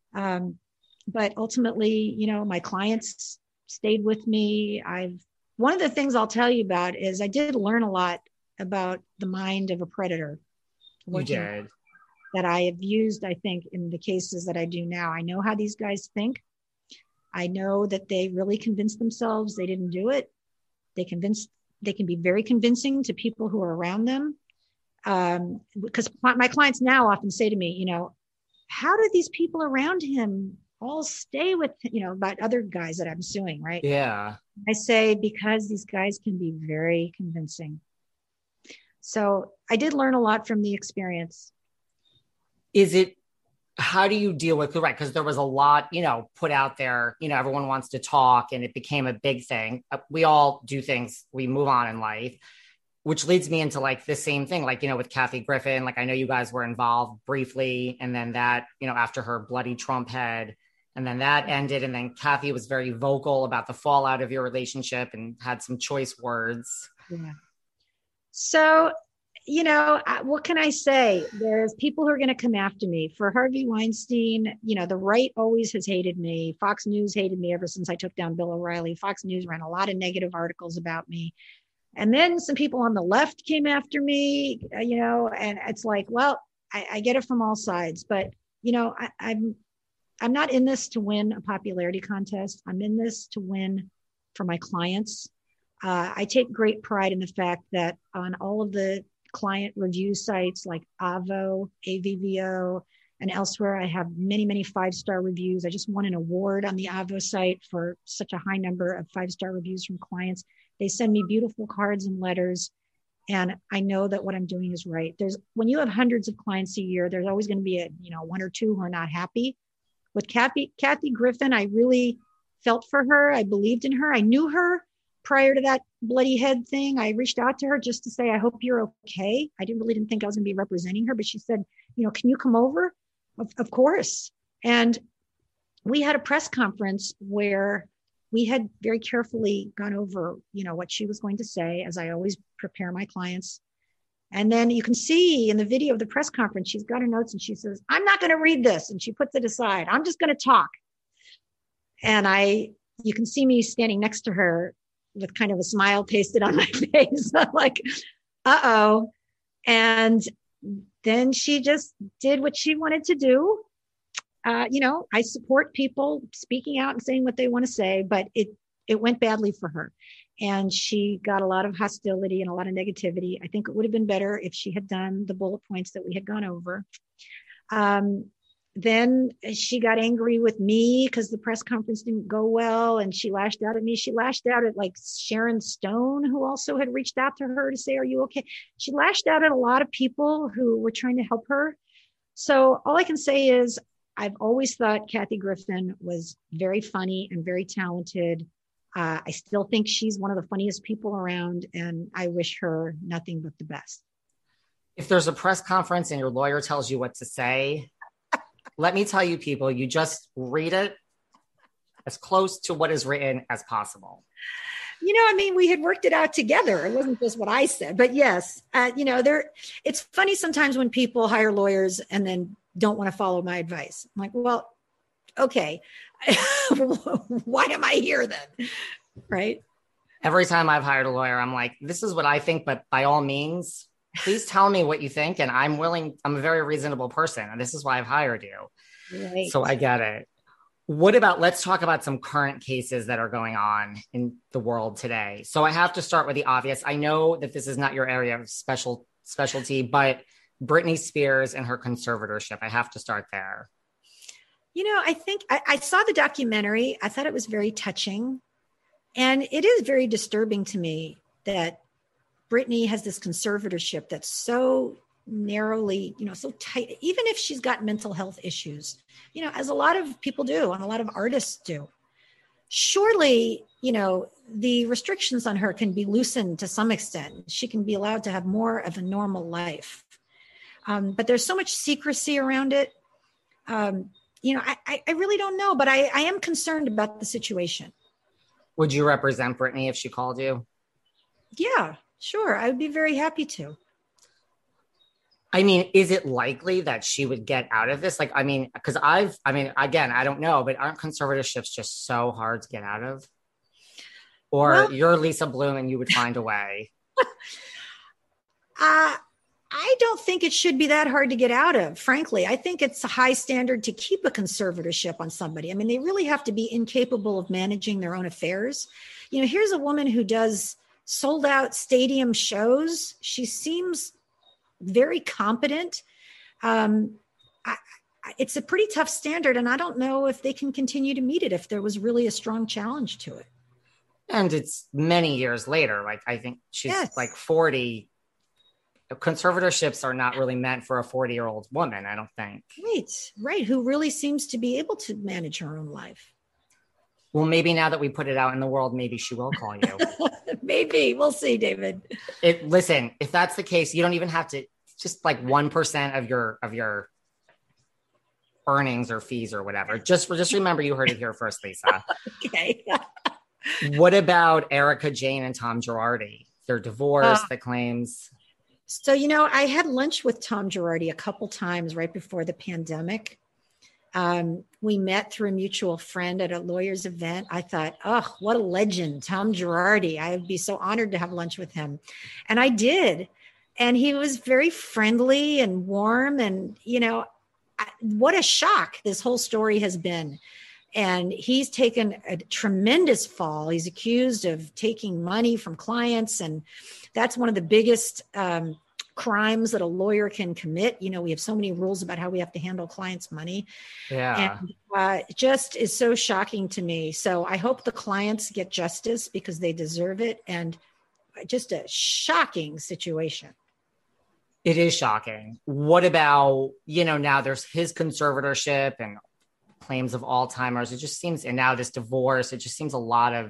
But ultimately, my clients stayed with me. One of the things I'll tell you about is I did learn a lot about the mind of a predator. You did. That I have used, I think, in the cases that I do now. I know how these guys think. I know that they really convince themselves they didn't do it. They can be very convincing to people who are around them. Because my clients now often say to me, how do these people around him all stay with, about other guys that I'm suing, right? Yeah. I say, because these guys can be very convincing. So I did learn a lot from the experience. How do you deal with, right? Because there was a lot, put out there, everyone wants to talk, and it became a big thing. We all do things, we move on in life, which leads me into like the same thing, like, with Kathy Griffin, like I know you guys were involved briefly, and then that, after her bloody Trump head, and then that ended. And then Kathy was very vocal about the fallout of your relationship and had some choice words. Yeah. So, what can I say? There's people who are going to come after me. For Harvey Weinstein, the right always has hated me. Fox News hated me ever since I took down Bill O'Reilly. Fox News ran a lot of negative articles about me. And then some people on the left came after me, and it's like, well, I get it from all sides. But, I'm not in this to win a popularity contest. I'm in this to win for my clients. I take great pride in the fact that on all of the client review sites like Avvo, AVVO, and elsewhere, I have many, many 5-star reviews. I just won an award on the Avvo site for such a high number of 5-star reviews from clients. They send me beautiful cards and letters. And I know that what I'm doing is right. When you have hundreds of clients a year, there's always going to be one or two who are not happy. With Kathy Griffin, I really felt for her. I believed in her. I knew her prior to that bloody head thing. I reached out to her just to say, I hope you're okay. I didn't think I was going to be representing her, but she said, can you come over? Of course. And we had a press conference where we had very carefully gone over, what she was going to say, as I always prepare my clients. And then you can see in the video of the press conference, she's got her notes and she says, I'm not going to read this. And she puts it aside. I'm just going to talk. And you can see me standing next to her with kind of a smile pasted on my face. I'm like, uh-oh. And then she just did what she wanted to do. I support people speaking out and saying what they want to say, but it went badly for her. And she got a lot of hostility and a lot of negativity. I think it would have been better if she had done the bullet points that we had gone over. Then she got angry with me because the press conference didn't go well. And she lashed out at me. She lashed out at like Sharon Stone, who also had reached out to her to say, are you okay? She lashed out at a lot of people who were trying to help her. So all I can say is I've always thought Kathy Griffin was very funny and very talented. I still think she's one of the funniest people around, and I wish her nothing but the best. If there's a press conference and your lawyer tells you what to say, let me tell you, people, you just read it as close to what is written as possible. We had worked it out together. It wasn't just what I said, but yes, it's funny sometimes when people hire lawyers and then don't want to follow my advice. I'm like, well, okay, why am I here then? Right. Every time I've hired a lawyer, I'm like, this is what I think, but by all means, please tell me what you think. And I'm a very reasonable person. And this is why I've hired you. Right. So I get it. Let's talk about some current cases that are going on in the world today. So I have to start with the obvious. I know that this is not your area of specialty, but Britney Spears and her conservatorship. I have to start there. I think I saw the documentary. I thought it was very touching. And it is very disturbing to me that Britney has this conservatorship that's so narrowly, so tight, even if she's got mental health issues, as a lot of people do and a lot of artists do. Surely, the restrictions on her can be loosened to some extent. She can be allowed to have more of a normal life. But there's so much secrecy around it. I really don't know, but I am concerned about the situation. Would you represent Britney if she called you? Yeah, sure. I would be very happy to. Is it likely that she would get out of this? Because again, I don't know, but aren't conservatorships just so hard to get out of? Or you're Lisa Bloom and you would find a way? I don't think it should be that hard to get out of, frankly. I think it's a high standard to keep a conservatorship on somebody. They really have to be incapable of managing their own affairs. Here's a woman who does sold out stadium shows. She seems very competent. It's a pretty tough standard, and I don't know if they can continue to meet it if there was really a strong challenge to it. And it's many years later. I think she's 40. Conservatorships are not really meant for a 40-year-old woman, I don't think. Right. Who really seems to be able to manage her own life. Well, maybe now that we put it out in the world, maybe she will call you. Maybe. We'll see, David. Listen, if that's the case, you don't even have to, just 1% of your earnings or fees or whatever. Just remember you heard it here first, Lisa. Okay. What about Erika Jayne and Tom Girardi? Their divorce, the claims. So, I had lunch with Tom Girardi a couple times right before the pandemic. We met through a mutual friend at a lawyer's event. I thought, oh, what a legend, Tom Girardi. I would be so honored to have lunch with him. And I did. And he was very friendly and warm. And, what a shock this whole story has been. And he's taken a tremendous fall. He's accused of taking money from clients. And that's one of the biggest crimes that a lawyer can commit. You know, we have so many rules about how we have to handle clients' money. Yeah. And it just is so shocking to me. So I hope the clients get justice because they deserve it. And just a shocking situation. It is shocking. What about, now there's his conservatorship and claims of Alzheimer's. It just seems, and now this divorce, it just seems a lot of,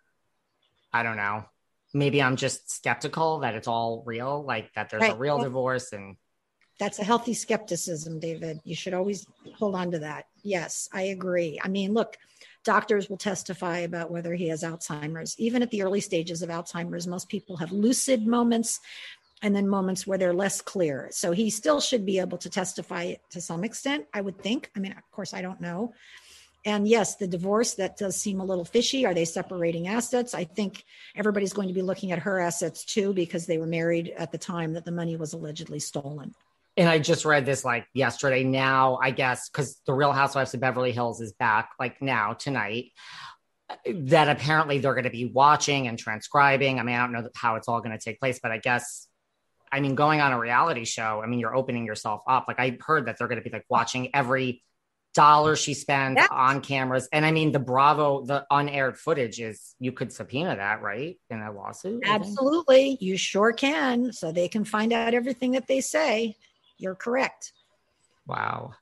I don't know, maybe I'm just skeptical that it's all real, like that there's a real divorce. And that's a healthy skepticism, David. You should always hold on to that. Yes, I agree. I mean, look, doctors will testify about whether he has Alzheimer's. Even at the early stages of Alzheimer's, most people have lucid moments and then moments where they're less clear. So he still should be able to testify to some extent, I would think. I mean, of course, I don't know. And yes, the divorce, that does seem a little fishy. Are they separating assets? I think everybody's going to be looking at her assets too, because they were married at the time that the money was allegedly stolen. And I just read this like yesterday. Now, I guess, because the Real Housewives of Beverly Hills is back like now, tonight, that apparently they're going to be watching and transcribing. I mean, I don't know how it's all going to take place, but I guess, going on a reality show, you're opening yourself up. Like I heard that they're going to be like watching every dollar she spends on cameras. And the Bravo, the unaired footage is, you could subpoena that, right? In a lawsuit? Absolutely. You sure can. So they can find out everything that they say. You're correct. Wow.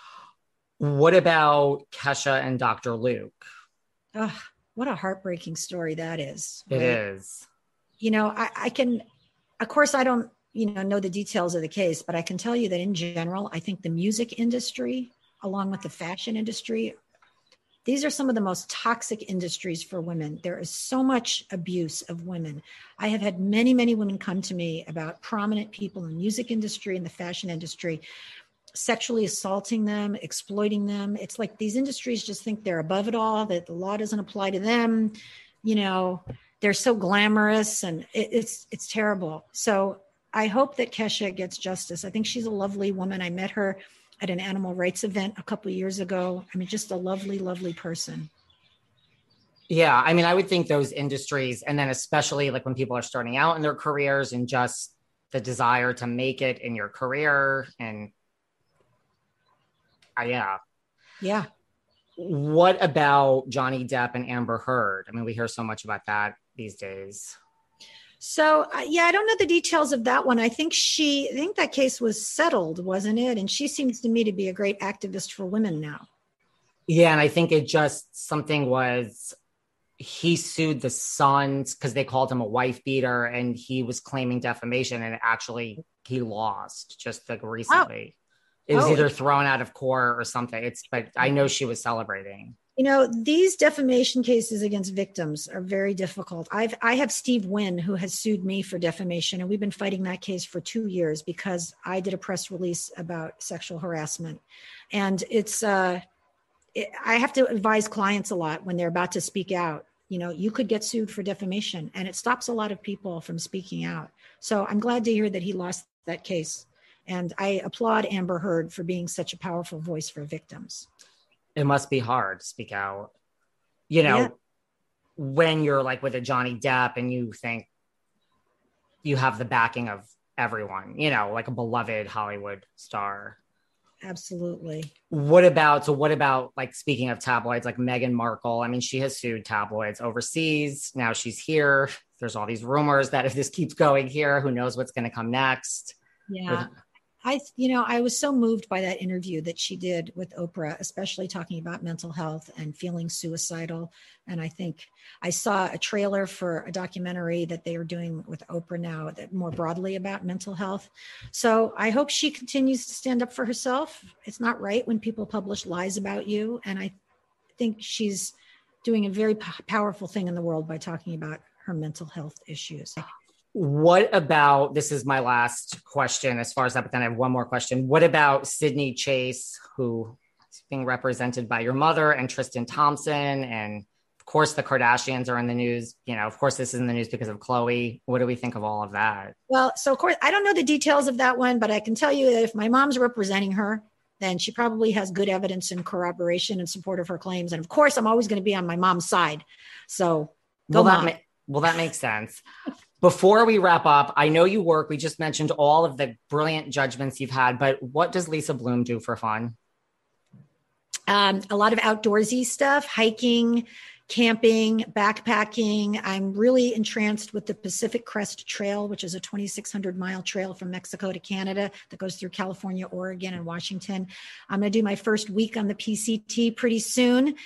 What about Kesha and Dr. Luke? Oh, what a heartbreaking story that is. Right? It is. I can, of course, I don't, know the details of the case, but I can tell you that in general, I think the music industry, along with the fashion industry, these are some of the most toxic industries for women. There is so much abuse of women. I have had many, many women come to me about prominent people in the music industry and the fashion industry, sexually assaulting them, exploiting them. It's like these industries just think they're above it all, that the law doesn't apply to them. They're so glamorous, and it's terrible. So I hope that Kesha gets justice. I think she's a lovely woman. I met her at an animal rights event a couple of years ago. Just a lovely, lovely person. Yeah. I would think those industries, and then especially like when people are starting out in their careers and just the desire to make it in your career. And yeah. What about Johnny Depp and Amber Heard? We hear so much about that these days. So, I don't know the details of that one. I think that case was settled, wasn't it? And she seems to me to be a great activist for women now. Yeah. And I think he sued the Sons because they called him a wife beater, and he was claiming defamation, and actually he lost just like recently. It was either thrown out of court or something. But I know she was celebrating. These defamation cases against victims are very difficult. I have Steve Wynn, who has sued me for defamation, and we've been fighting that case for 2 years because I did a press release about sexual harassment. And I have to advise clients a lot when they're about to speak out. You could get sued for defamation, and it stops a lot of people from speaking out. So I'm glad to hear that he lost that case. And I applaud Amber Heard for being such a powerful voice for victims. It must be hard to speak out, when you're like with a Johnny Depp and you think you have the backing of everyone, like a beloved Hollywood star. Absolutely. What about like, speaking of tabloids, like Meghan Markle? she has sued tabloids overseas. Now she's here. There's all these rumors that if this keeps going here, who knows what's going to come next. Yeah. I was so moved by that interview that she did with Oprah, especially talking about mental health and feeling suicidal. And I think I saw a trailer for a documentary that they are doing with Oprah now that more broadly about mental health. So I hope she continues to stand up for herself. It's not right when people publish lies about you. And I think she's doing a very powerful thing in the world by talking about her mental health issues. What about, this is my last question as far as that, but then I have one more question. What about Sydney Chase, who is being represented by your mother, and Tristan Thompson? And of course, the Kardashians are in the news. Of course, this is in the news because of Khloe. What do we think of all of that? Well, so of course, I don't know the details of that one, but I can tell you that if my mom's representing her, then she probably has good evidence and corroboration in support of her claims. And of course, I'm always going to be on my mom's side. So go mom. That makes sense. Before we wrap up, I know you work. We just mentioned all of the brilliant judgments you've had, but what does Lisa Bloom do for fun? A lot of outdoorsy stuff, hiking, camping, backpacking. I'm really entranced with the Pacific Crest Trail, which is a 2,600-mile trail from Mexico to Canada that goes through California, Oregon, and Washington. I'm going to do my first week on the PCT pretty soon.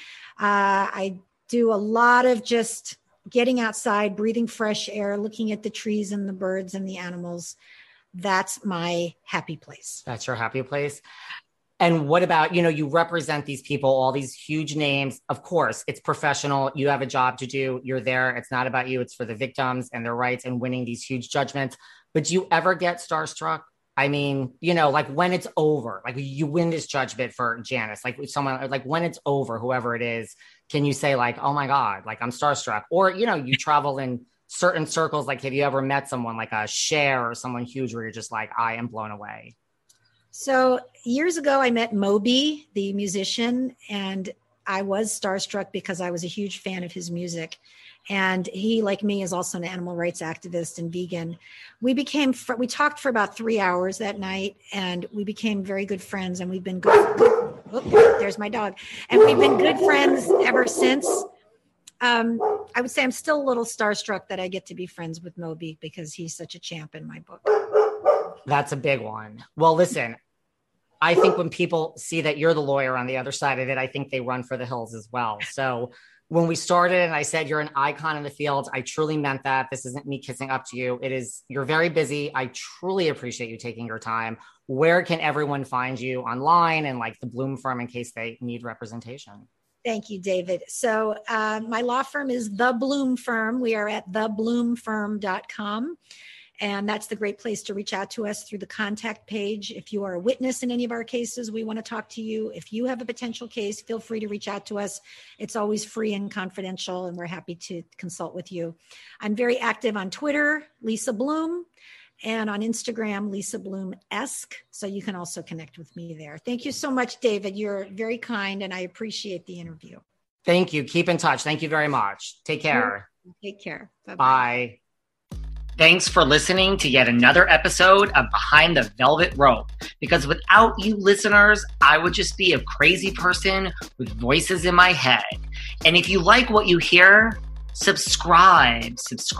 I do a lot of just getting outside, breathing fresh air, looking at the trees and the birds and the animals. That's my happy place. That's your happy place. And what about, you represent these people, all these huge names. Of course, it's professional. You have a job to do. You're there. It's not about you. It's for the victims and their rights and winning these huge judgments. But do you ever get starstruck? I mean, like when it's over, like you win this judgment for Janice, like someone, like when it's over, whoever it is, can you say like, oh my God, like I'm starstruck? Or, you travel in certain circles. Like, have you ever met someone like a Cher or someone huge where you're just like, I am blown away? So years ago, I met Moby, the musician, and I was starstruck because I was a huge fan of his music. And he, like me, is also an animal rights activist and vegan. We talked for about 3 hours that night, and we became very good friends. And we've been good. There's my dog. And we've been good friends ever since. I would say I'm still a little starstruck that I get to be friends with Moby because he's such a champ in my book. That's a big one. Well, listen, I think when people see that you're the lawyer on the other side of it, I think they run for the hills as well. So when we started and I said you're an icon in the field, I truly meant that. This isn't me kissing up to you. You're very busy. I truly appreciate you taking your time. Where can everyone find you online and like the Bloom firm in case they need representation? Thank you, David. So my law firm is The Bloom Firm. We are at thebloomfirm.com. And that's the great place to reach out to us through the contact page. If you are a witness in any of our cases, we want to talk to you. If you have a potential case, feel free to reach out to us. It's always free and confidential, and we're happy to consult with you. I'm very active on Twitter, Lisa Bloom, and on Instagram, Lisa Bloom-esque. So you can also connect with me there. Thank you so much, David. You're very kind, and I appreciate the interview. Thank you. Keep in touch. Thank you very much. Take care. Take care. Bye-bye. Bye. Thanks for listening to yet another episode of Behind the Velvet Rope. Because without you listeners, I would just be a crazy person with voices in my head. And if you like what you hear, subscribe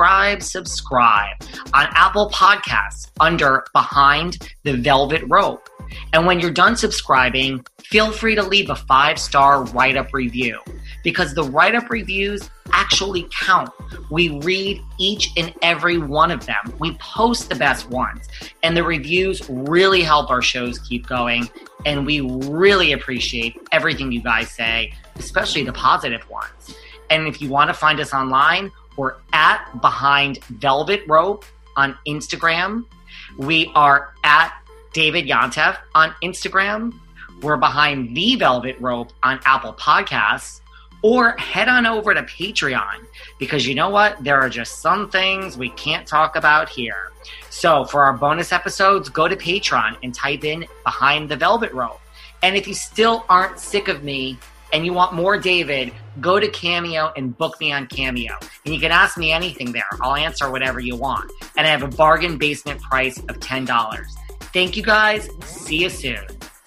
on Apple Podcasts under Behind the Velvet Rope. And when you're done subscribing, feel free to leave a 5-star write-up review because the write-up reviews actually count. We read each and every one of them. We post the best ones, and the reviews really help our shows keep going. And we really appreciate everything you guys say, especially the positive ones. And if you want to find us online, we're at Behind Velvet Rope on Instagram. We are at David Yontef on Instagram. We're Behind the Velvet Rope on Apple Podcasts. Or head on over to Patreon because you know what? There are just some things we can't talk about here. So for our bonus episodes, go to Patreon and type in Behind the Velvet Rope. And if you still aren't sick of me and you want more David, go to Cameo and book me on Cameo. And you can ask me anything there. I'll answer whatever you want. And I have a bargain basement price of $10. Thank you guys. See you soon.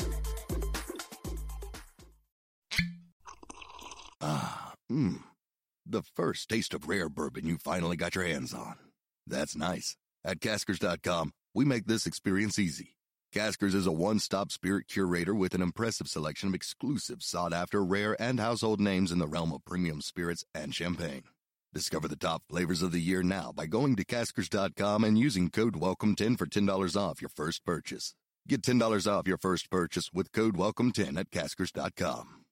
The first taste of rare bourbon you finally got your hands on. That's nice. At Caskers.com, we make this experience easy. Caskers is a one-stop spirit curator with an impressive selection of exclusive, sought-after, rare, and household names in the realm of premium spirits and champagne. Discover the top flavors of the year now by going to Caskers.com and using code WELCOME10 for $10 off your first purchase. Get $10 off your first purchase with code WELCOME10 at Caskers.com.